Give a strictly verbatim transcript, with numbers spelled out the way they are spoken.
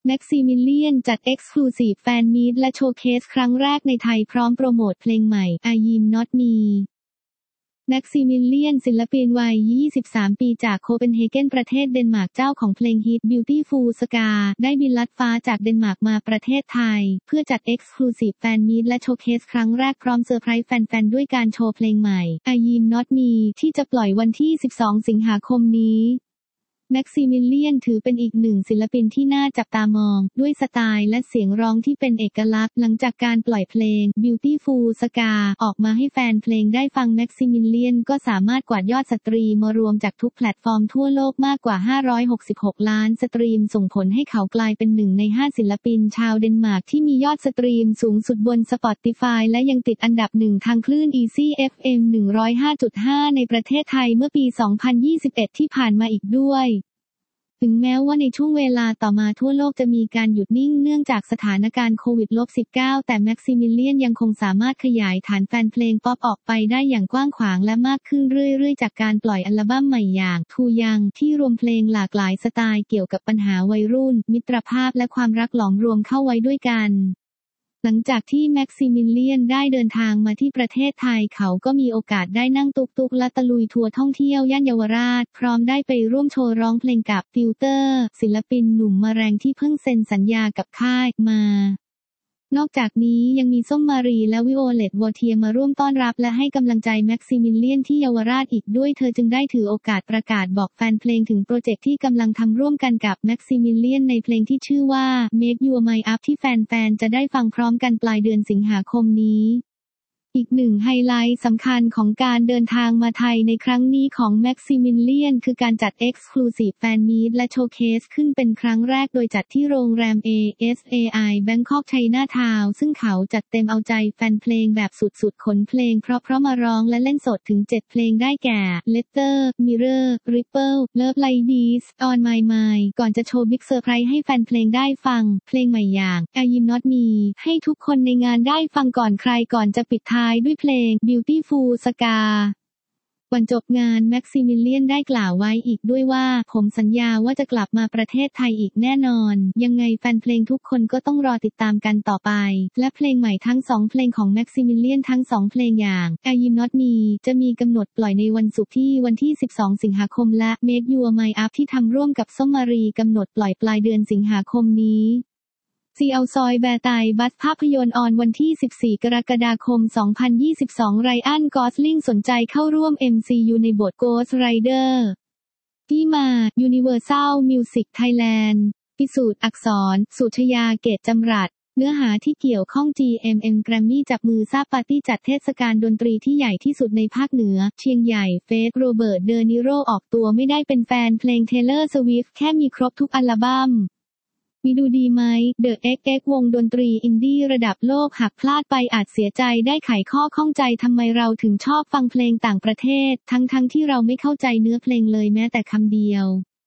แม็กซิมิเลียนจัด Exclusive Fan Meet และโชว์เคสครั้งแรกในไทยพร้อมโปรโมทเพลงใหม่ I Am Not Me แม็กซิมิเลียนศิลปินวัย ยี่สิบสาม ปีจากโคเปนเฮเกนประเทศเดนมาร์กเจ้าของเพลงฮิต Beautiful Scar ได้บินลัดฟ้าจากเดนมาร์กมาประเทศไทยเพื่อจัด Exclusive Fan Meet และโชว์เคสครั้งแรกพร้อมเซอร์ไพรส์แฟนๆด้วยการโชว์เพลงใหม่ I Am Not Me ที่จะปล่อยวันที่ สิบสอง สิงหาคมนี้แม็กซิมิเลียนถือเป็นอีกหนึ่งศิลปินที่น่าจับตามองด้วยสไตล์และเสียงร้องที่เป็นเอกลักษณ์หลังจากการปล่อยเพลง Beautiful Scar ออกมาให้แฟนเพลงได้ฟังแม็กซิมิเลียนก็สามารถกวาดยอดสตรีมมารวมจากทุกแพลตฟอร์มทั่วโลกมากกว่าห้าร้อยหกสิบหกล้านสตรีมส่งผลให้เขากลายเป็นหนึ่งในห้าศิลปินชาวเดนมาร์กที่มียอดสตรีมสูงสุดบน Spotify และยังติดอันดับหนึ่งทางคลื่น Easy เอฟ เอ็ม หนึ่งร้อยห้าจุดห้า ในประเทศไทยเมื่อปี สองพันยี่สิบเอ็ด ที่ผ่านมาอีกด้วยถึงแม้ว่าในช่วงเวลาต่อมาทั่วโลกจะมีการหยุดนิ่งเนื่องจากสถานการณ์โควิด สิบเก้า แต่แม็กซิมิเลียนยังคงสามารถขยายฐานแฟนเพลงป๊อปออกไปได้อย่างกว้างขวางและมากขึ้นเรื่อยๆจากการปล่อยอัลบั้มใหม่อย่าง Too Young ที่รวมเพลงหลากหลายสไตล์เกี่ยวกับปัญหาวัยรุ่นมิตรภาพและความรักหลอมรวมเข้าไว้ด้วยกันหลังจากที่แม็กซิมิเลียนได้เดินทางมาที่ประเทศไทยเขาก็มีโอกาสได้นั่งตุกๆและตะลุยทัวร์ท่องเที่ยวย่านเยาวราชพร้อมได้ไปร่วมโชว์ร้องเพลงกับฟิลเตอร์ศิลปินหนุ่มมาแรงที่เพิ่งเซ็นสัญญากับค่ายมานอกจากนี้ยังมีส้มมารีและวิโอเลตวอเทียมาร่วมต้อนรับและให้กำลังใจแม็กซิมิเลียนที่เยาวราชอีกด้วยเธอจึงได้ถือโอกาสประกาศบอกแฟนเพลงถึงโปรเจกต์ที่กำลังทำร่วมกันกับแม็กซิมิเลียนในเพลงที่ชื่อว่า Make Your Mind Up ที่แฟนๆจะได้ฟังพร้อมกันปลายเดือนสิงหาคมนี้อีกหนึ่งไฮไลท์สำคัญของการเดินทางมาไทยในครั้งนี้ของแม็กซิมิเลียนคือการจัด Exclusive Fan Meet และโชว์เคสขึ้นเป็นครั้งแรกโดยจัดที่โรงแรม เอ เอส เอ ไอ Bangkok Chinatown ซึ่งเขาจัดเต็มเอาใจแฟนเพลงแบบสุดๆขนเพลงเพราะๆมาร้องและเล่นสดถึงเจ็ดเพลงได้แก่ Letter Mirror Ripple Love Like This On My Mind ก่อนจะโชว์บิ๊กเซอร์ไพรส์ให้แฟนเพลงได้ฟังเพลงใหม่อย่าง I Am Not Me ให้ทุกคนในงานได้ฟังก่อนใครก่อนจะปิดท้ายด้วยเพลง Beautiful Scar วันจบงานแม็กซิมิเลียนได้กล่าวไว้อีกด้วยว่าผมสัญญาว่าจะกลับมาประเทศไทยอีกแน่นอนยังไงแฟนเพลงทุกคนก็ต้องรอติดตามกันต่อไปและเพลงใหม่ทั้งสองเพลงของแม็กซิมิเลียนทั้งสองเพลงอย่าง I Am Not Me จะมีกำหนดปล่อยในวันศุกร์ที่วันที่สิบสองสิงหาคมและ Make Your Mind Up ที่ทำร่วมกับส้มมารีกำหนดปล่อยปลายเดือนสิงหาคมนี้ซีเอาซอยแบร์ไตบัสภาพยนตร์ออนวันที่สิบสี่กรกฎาคมสองพันยี่สิบสองไรอันกอสลิงสนใจเข้าร่วม เอ็ม ซี ยู ในบท Ghost Rider ที่มา Universal Music Thailand พิสูจน์อักษรสุชยาเกตจำรัดเนื้อหาที่เกี่ยวข้อง จี เอ็ม เอ็ม Grammy จับมือซาปาร์ตี้จัดเทศกาลดนตรีที่ใหญ่ที่สุดในภาคเหนือเชียงใหญ่เฟสโรเบิร์ตเดอนิโรออกตัวไม่ได้เป็นแฟนเพลง Taylor Swift แค่มีครบทุกอัลบั้มมีดูดีไหม The เอ็กซ์ เอ็กซ์ วงดนตรีอินดี้ระดับโลกหากพลาดไปอาจเสียใจได้ไขข้อข้องใจทำไมเราถึงชอบฟังเพลงต่างประเทศทั้งๆ ท, ที่เราไม่เข้าใจเนื้อเพลงเลยแม้แต่คำเดียว